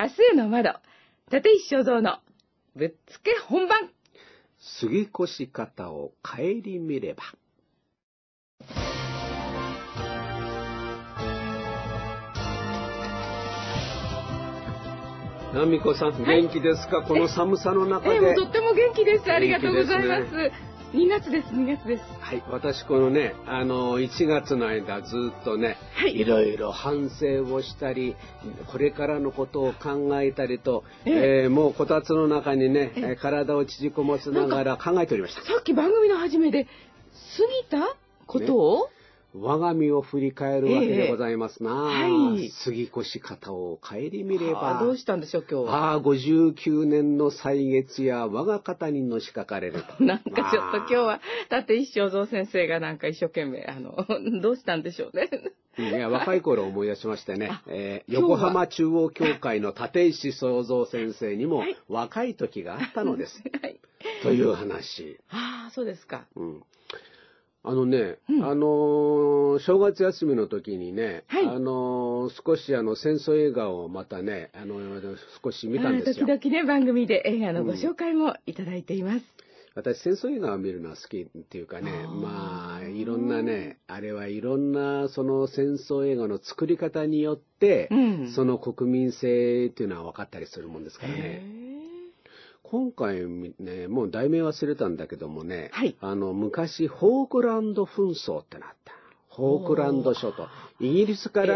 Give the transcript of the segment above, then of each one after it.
明日への窓、立石正蔵のぶっつけ本番。 過ぎ越し方を顧みれば。奈美子さん、元気ですか、この寒さの中で。 もうとっても元気です。ありがとうございます。2月です、2月です。 はい、私このね、1月の間ずっとね、いろいろ反省をしたり、これからのことを考えたりと、もうこたつの中にね、体を縮こませながら考えておりました。 さっき番組の初めで、過ぎたことを、 我が身を振り返るわけでございますな。過ぎ越し方を顧みれば。 どうしたんでしょう、今日は。 59年の歳月や我が肩にのしかかれると。 なんかちょっと今日は、立石正蔵先生がなんか一生懸命、どうしたんでしょうね。 いや、若い頃を思い出しましてね、横浜中央教会の立石正蔵先生にも若い時があったのです。という話。 そうですか。 正月休みの時にね、少し戦争映画をまたね、少し見たんですよ。 時々ね、番組で映画のご紹介もいただいています。 私、戦争映画を見るのは好きっていうかね、いろんなね、あれはいろんなその戦争映画の作り方によって、その国民性っていうのは分かったりするもんですからね。今回ね、もう題名忘れたんだけどもね、昔フォークランド紛争ってなった。フォークランド諸島。イギリスから、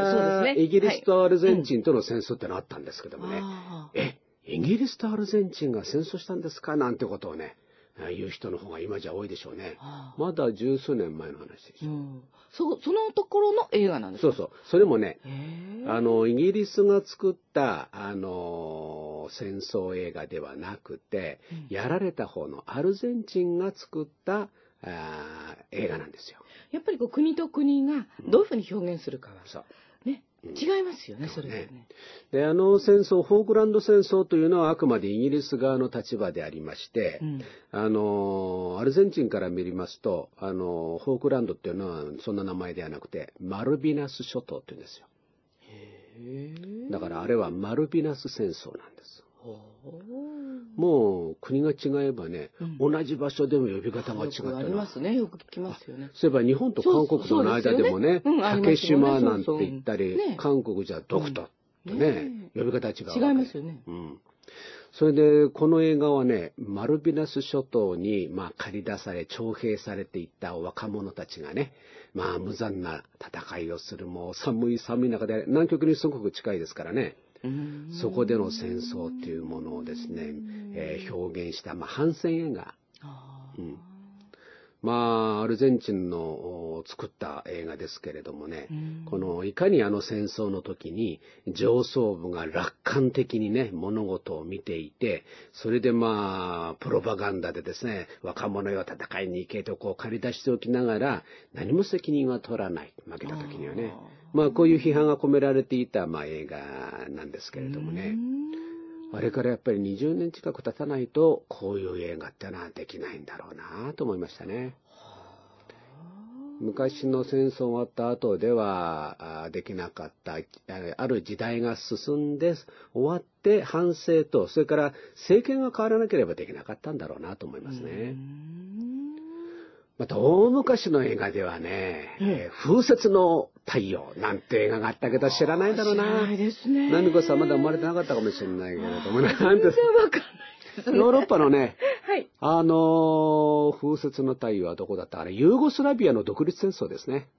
イギリスとアルゼンチンとの戦争ってのあったんですけどもね、イギリスとアルゼンチンが戦争したんですかなんてことをね、言う人の方が今じゃ多いでしょうね。まだ十数年前の話でしょ。 そのところの映画なんですか？ そう。それもね、イギリスが作った戦争映画ではなくて、やられた方のアルゼンチンが作った映画なんですよ。 やっぱり国と国がどういうふうに表現するかは、ね、違いますよね、それでね。 で、戦争、フォークランド戦争というのはあくまでイギリス側の立場でありまして、アルゼンチンから見ますと、フォークランドっていうのはそんな名前ではなくて、マルビナス諸島って言うんですよ。だからあれはマルビナス戦争なんです。もう国が違えばね、同じ場所でも呼び方が違ったり。 ありますね、よく聞きますよね。 そういえば日本と韓国との間でもね、竹島なんて言ったり、韓国じゃドクタってね、呼び方違うわけ。 違いますよね。 それでこの映画はね、マルビナス諸島に駆り出され徴兵されていった若者たちがね、無残な戦いをする、もう寒い中で、南極にすごく近いですからね、そこでの戦争っていうものをですね、表現した反戦映画。アルゼンチンの作った映画ですけれどもね、いかに戦争の時に上層部が楽観的にね、物事を見ていて、それでプロパガンダでですね、若者よ戦いに行けと借り出しておきながら、何も責任は取らない。負けた時にはね。こういう批判が込められていた映画なんですけれどもね。あれからやっぱり20年近く経たないと、こういう映画ってのはできないんだろうなと思いましたね。昔の戦争終わった後ではできなかった、ある時代が進んで終わって反省と、それから政権が変わらなければできなかったんだろうなと思いますね。また大昔の映画ではね、風雪の太陽なんて映画があったけど知らないだろうな。 知らないですね。 奈美子さんまだ生まれてなかったかもしれないけれどもね。 全然わかんないですね。 ヨーロッパのね、風雪の太陽はどこだったかな、ユーゴスラビアの独立戦争ですね。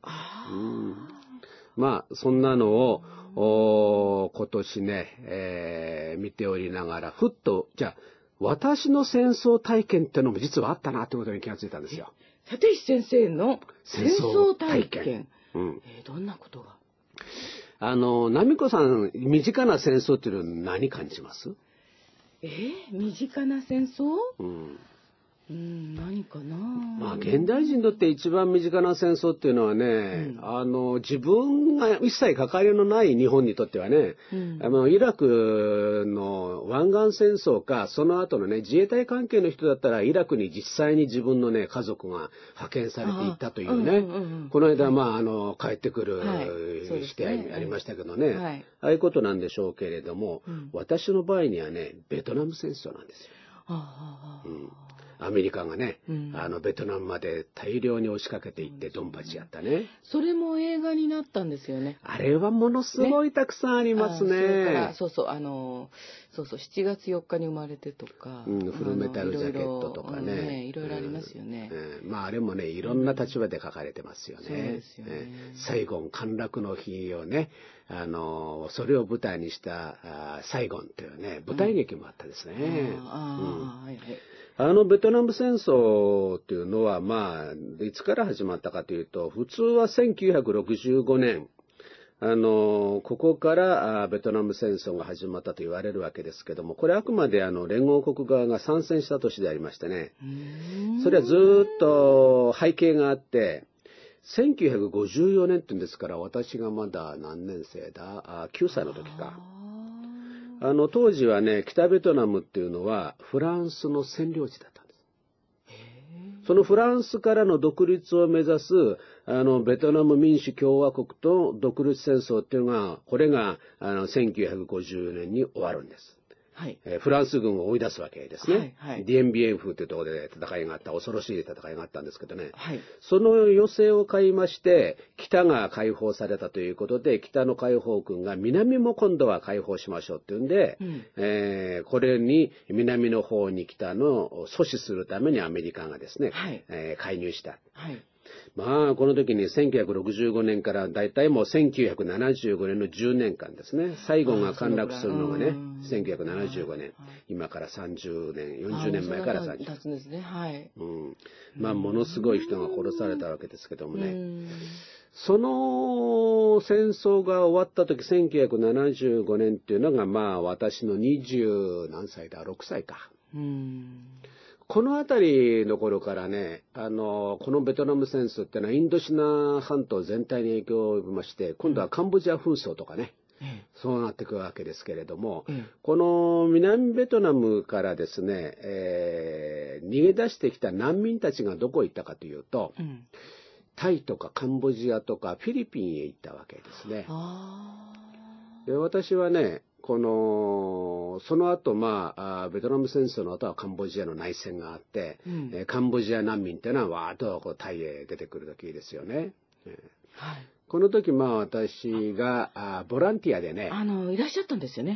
そんなのを今年ね、見ておりながら、ふっと、じゃあ、私の戦争体験ってのも実はあったなってことに気がついたんですよ。 立石先生の戦争体験。どんなことが？ 奈美子さん、身近な戦争っていうのは何感じます？ 身近な戦争？ 何かな。 まあ現代人にとって一番身近な戦争っていうのはね、自分が一切関わりのない日本にとってはね、イラクの湾岸戦争か、その後のね、自衛隊関係の人だったら、イラクに実際に自分のね、家族が派遣されていったというね、この間、帰ってくるしてありましたけどね、ああいうことなんでしょうけれども、私の場合にはね、ベトナム戦争なんですよ。アメリカがね、ベトナムまで大量に押しかけていってドンパチやったね。 それも映画になったんですよね。 あれはものすごいたくさんありますね。 そうそう7月4日に生まれてとか、 フルメタルジャケットとかね、 いろいろありますよね。 あれもね、いろんな立場で書かれてますよね。そうですよね。サイゴン陥落の日をね、それを舞台にしたサイゴンというね、舞台劇もあったですね。ベトナム戦争っていうのは、いつから始まったかというと、普通は1965年、ここからベトナム戦争が始まったと言われるわけですけども、これあくまで連合国側が参戦した年でありましてね、それはずっと背景があって、1954年って言うんですから、私がまだ何年生だ、9歳の時か。当時はね、北ベトナムっていうのはフランスの占領地だったんです。そのフランスからの独立を目指すベトナム民主共和国と独立戦争っていうのが、これが1950年に終わるんです。フランス軍を追い出すわけですね。ディエンビエンフというところで戦いがあった、恐ろしい戦いがあったんですけどね。その要請を買いまして、北が解放されたということで、北の解放軍が南も今度は解放しましょうっていうんで、これに南の方に来たのを阻止するためにアメリカがですね、介入した。この時に1965年からだいたいもう1975年の10年間ですね。サイゴンが陥落するのがね、1975年。今から30年、40年前から30年。 経つんですね。 ものすごい人が殺されたわけですけどもね。その戦争が終わった時、1975年っていうのが私の20何歳だ、6歳か。この辺りの頃からね、このベトナム戦争ってのはインドシナ半島全体に影響を及びまして、今度はカンボジア紛争とかね、そうなっていくわけですけれども、この南ベトナムからですね、逃げ出してきた難民たちがどこへ行ったかというと、タイとかカンボジアとかフィリピンへ行ったわけですね。で、私はね、その後、ベトナム戦争の後はカンボジアの内戦があって、カンボジア難民っていうのはわーっとタイへ出てくる時ですよね。この時、私がボランティアでね。 いらっしゃったんですよね。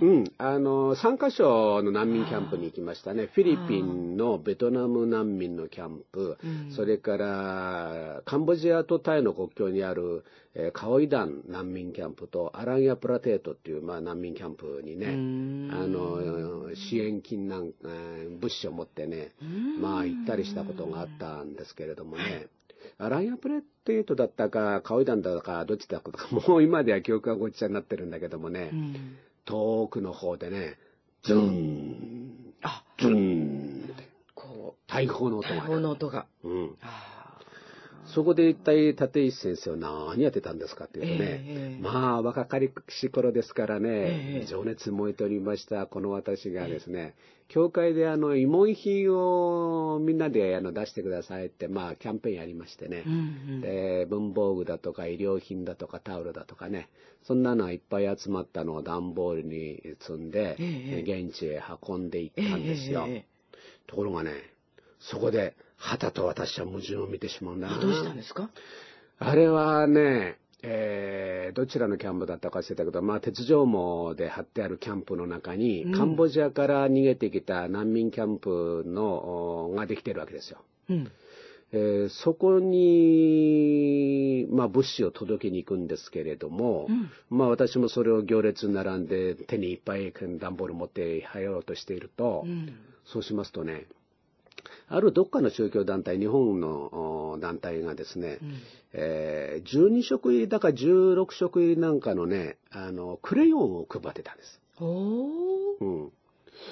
3カ所の難民キャンプに行きましたね。フィリピンのベトナム難民のキャンプ、それからカンボジアとタイの国境にあるカオイダン難民キャンプとアランヤプラテートっていう難民キャンプにね、支援金物資を持ってね、行ったりしたことがあったんですけれどもね。アランヤプレテートだったか、カオイダンだったか、どっちだったか、もう今では記憶がごっちゃになってるんだけどもね、遠くの方でね、ズン、ズンって、大砲の音が。そこで一体立石先生は何やってたんですかっていうとね、若かりし頃ですからね、情熱燃えておりましたこの私がですね、教会で慰問品をみんなで出してくださいって、キャンペーンやりましてね、で、文房具だとか衣料品だとかタオルだとかね、そんなのがいっぱい集まったのを段ボールに積んで、現地へ運んでいったんですよ。ところがね、そこで、旗と私は矛盾を見てしまうんだな。 どうしたんですか？ あれはね、どちらのキャンプだったか忘れたけど、鉄条網で張ってあるキャンプの中に、カンボジアから逃げてきた難民キャンプができてるわけですよ。そこに、物資を届けに行くんですけれども、私もそれを行列に並んで手にいっぱい段ボール持って入ろうとしていると、そうしますとね、あるどっかの宗教団体、日本の団体がですね、12色入りだか16色入りなんかのね、クレヨンを配ってたんです。そ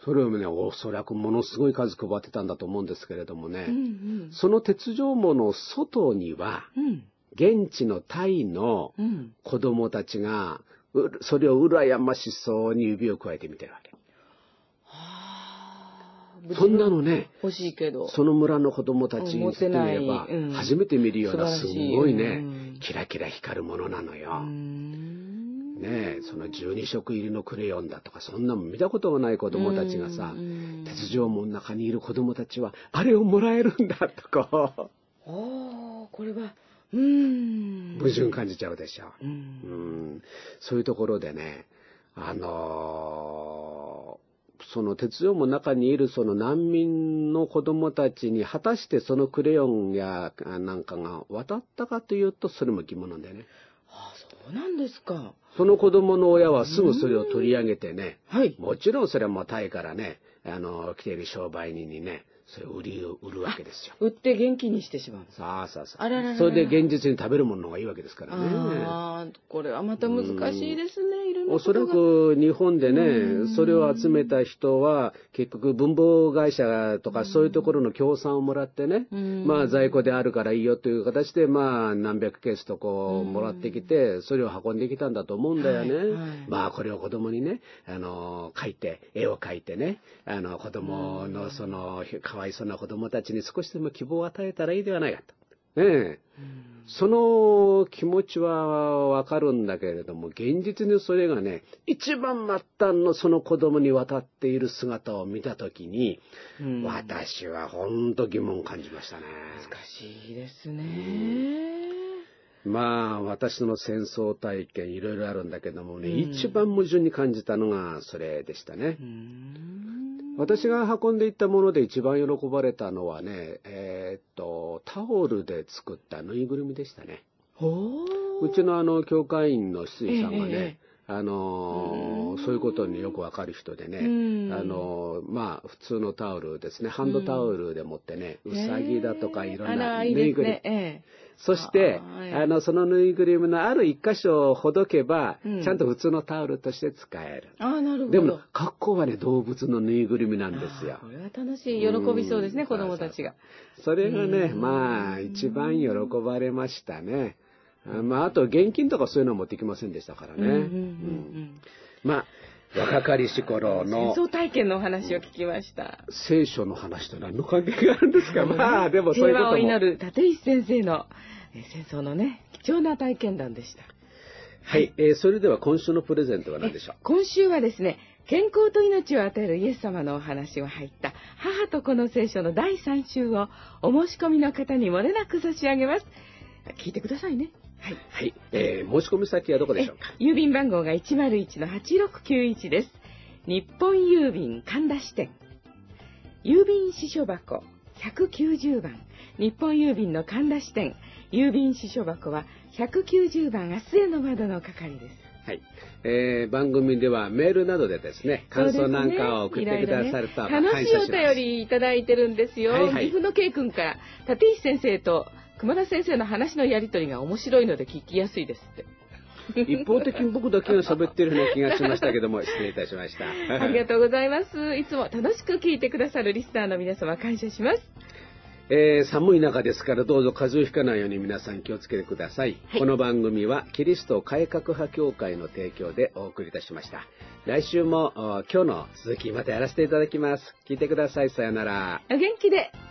それをね、おそらくものすごい数配ってたんだと思うんですけれどもね、その鉄条網の外には、現地のタイの子供たちが、それを羨ましそうに指を加えて見てるわけ。そんなのね、 欲しいけど、 その村の子供たちにしてみれば、初めて見るようなすごいね、キラキラ光るものなのよ。ねえ、その12色入りのクレヨンだとか、そんなの見たことがない子供たちがさ、鉄条網の中にいる子供たちは、あれをもらえるんだとか。 これは、 矛盾感じちゃうでしょ。そういうところでね、その鉄条網の中にいるその難民の子供たちに果たしてそのクレヨンやなんかが渡ったかというと、それも疑問なんだよね。 そうなんですか。 その子供の親はすぐそれを取り上げてね、もちろんそれはもうタイからね、来ている商売人にね、それを売るわけですよ。 売って現金にしてしまう。 そう。それで現実に食べるものがいいわけですからね。 これはまた難しいですね。いろんなおそらく日本でね、それを集めた人は結局文房会社とかそういうところの協賛をもらってね、まあ在庫であるからいいよという形で、まあ何百ケースとこうもらってきて、それを運んできたんだと思うんだよね。まあこれを子供にね、絵を描いてね、子供のそのかわいそうな子供たちに少しでも希望を与えたらいいではないかと。ねえ。その気持ちはわかるんだけれども、現実にそれがね、一番末端のその子供に渡っている姿を見たときに、私は本当疑問を感じましたね。 難しいですね。 まあ、私の戦争体験いろいろあるんだけどもね、一番矛盾に感じたのがそれでしたね。私が運んでいったもので一番喜ばれたのはね、タオルで作ったぬいぐるみでしたね。うちの教会員の執事さんがね、そういうことによくわかる人でね、まあ普通のタオルですね、ハンドタオルでもってね、うさぎだとかいろんなぬいぐるみ、そしてそのぬいぐるみのある一箇所をほどけば、ちゃんと普通のタオルとして使える。 なるほど。 でも格好はね、動物のぬいぐるみなんですよ。 これは楽しい、喜びそうですね、子供たちが。 それがね、まあ一番喜ばれましたね。まあ、あと現金とかそういうのは持ってきませんでしたからね。まあ、若かりし頃の戦争体験のお話を聞きました。 聖書の話と何の関係があるんですか。まあでもそういうことも。 平和を祈る立石先生の戦争のね、貴重な体験談でした。 はい、それでは今週のプレゼントは何でしょう。 今週はですね、健康と命を与えるイエス様のお話が入った母と子の聖書の第3週をお申し込みの方にもれなく差し上げます。聞いてくださいね。 はい、申し込み先はどこでしょうか。 郵便番号が 101-8691 です。日本郵便神田支店、郵便支所箱190番、日本郵便の神田支店、郵便支所箱は190番明日への窓の係です。 はい、番組ではメールなどでですね、感想なんかを送ってくださると感謝します。 楽しいお便りいただいてるんですよ。岐阜の K 君から立石先生と熊田先生の話のやりとりが面白いので聞きやすいですって。 一方的に僕だけが喋ってるような気がしましたけども、失礼いたしました。 ありがとうございます。いつも楽しく聞いてくださるリスナーの皆様感謝します。 寒い中ですからどうぞ風邪をひかないように皆さん気をつけてください。この番組はキリスト改革派協会の提供でお送りいたしました。来週も今日の続きまたやらせていただきます。聞いてください。さよなら。 お元気で。